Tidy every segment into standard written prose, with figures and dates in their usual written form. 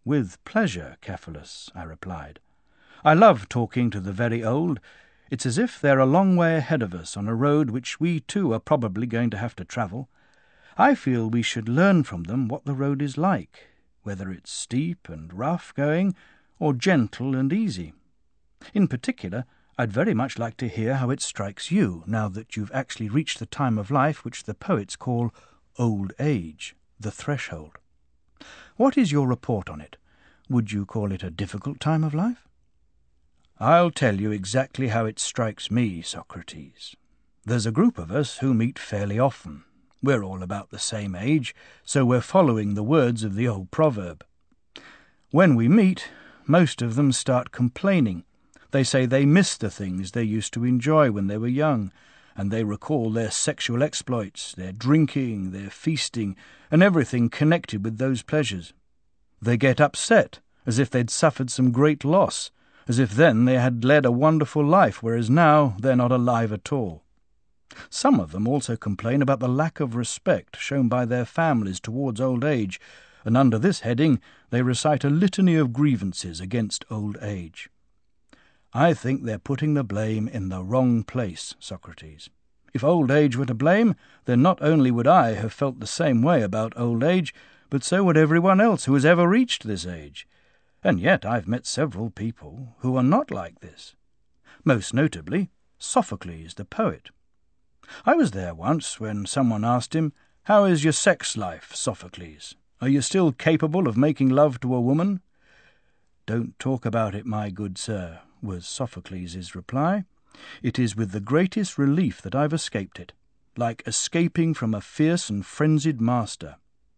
"With pleasure, Cephalus," I replied. "I love talking to the very old. It's as if they're a long way ahead of us on a road which we too are probably going to have to travel. I feel we should learn from them what the road is like, whether it's steep and rough going or gentle and easy. In particular, I'd very much like to hear how it strikes you, now that you've actually reached the time of life which the poets call old age, the threshold. What is your report on it? Would you call it a difficult time of life?" "I'll tell you exactly how it strikes me, Socrates. There's a group of us who meet fairly often. We're all about the same age, so we're following the words of the old proverb. When we meet, most of them start complaining. They say they miss the things they used to enjoy when they were young, and they recall their sexual exploits, their drinking, their feasting, and everything connected with those pleasures. They get upset, as if they'd suffered some great loss, as if then they had led a wonderful life, whereas now they're not alive at all. Some of them also complain about the lack of respect shown by their families towards old age, and under this heading they recite a litany of grievances against old age. I think they're putting the blame in the wrong place, Socrates. If old age were to blame, then not only would I have felt the same way about old age, but so would everyone else who has ever reached this age. And yet I've met several people who are not like this. Most notably, Sophocles, the poet. I was there once when someone asked him, "How is your sex life, Sophocles? Are you still capable of making love to a woman?" "Don't talk about it, my good sir," was Sophocles' reply. "It is with the greatest relief that I've escaped it, like escaping from a fierce and frenzied master."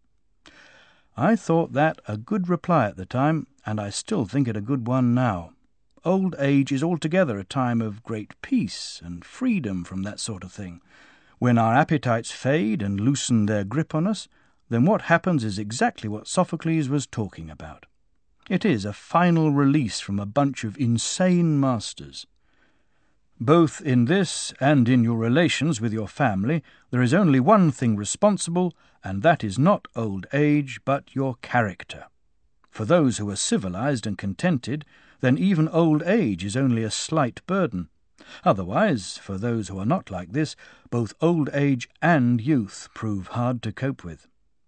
I thought that a good reply at the time, and I still think it a good one now. Old age is altogether a time of great peace and freedom from that sort of thing. When our appetites fade and loosen their grip on us, then what happens is exactly what Sophocles was talking about. It is a final release from a bunch of insane masters. Both in this and in your relations with your family, there is only one thing responsible, and that is not old age, but your character. For those who are civilized and contented, then even old age is only a slight burden. Otherwise, for those who are not like this, both old age and youth prove hard to cope with.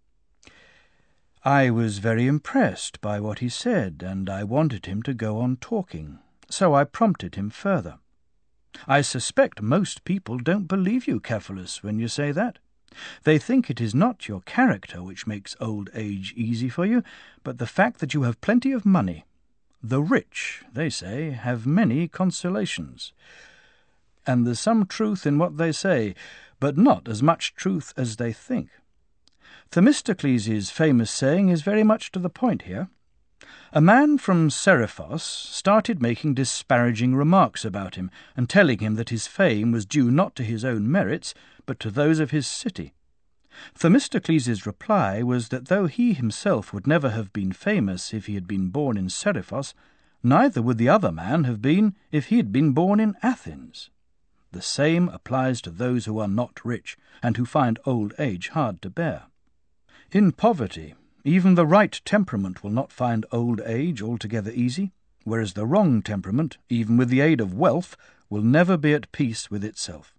I was very impressed by what he said, and I wanted him to go on talking, so I prompted him further. "I suspect most people don't believe you, Cephalus, when you say that. They think it is not your character which makes old age easy for you, but the fact that you have plenty of money. The rich, they say, have many consolations. And there's some truth in what they say, but not as much truth as they think. Themistocles' famous saying is very much to the point here. A man from Seriphos started making disparaging remarks about him and telling him that his fame was due not to his own merits, but to those of his city. Themistocles' reply was that though he himself would never have been famous if he had been born in Seriphos, neither would the other man have been if he had been born in Athens. The same applies to those who are not rich and who find old age hard to bear. In poverty, even the right temperament will not find old age altogether easy, whereas the wrong temperament, even with the aid of wealth, will never be at peace with itself.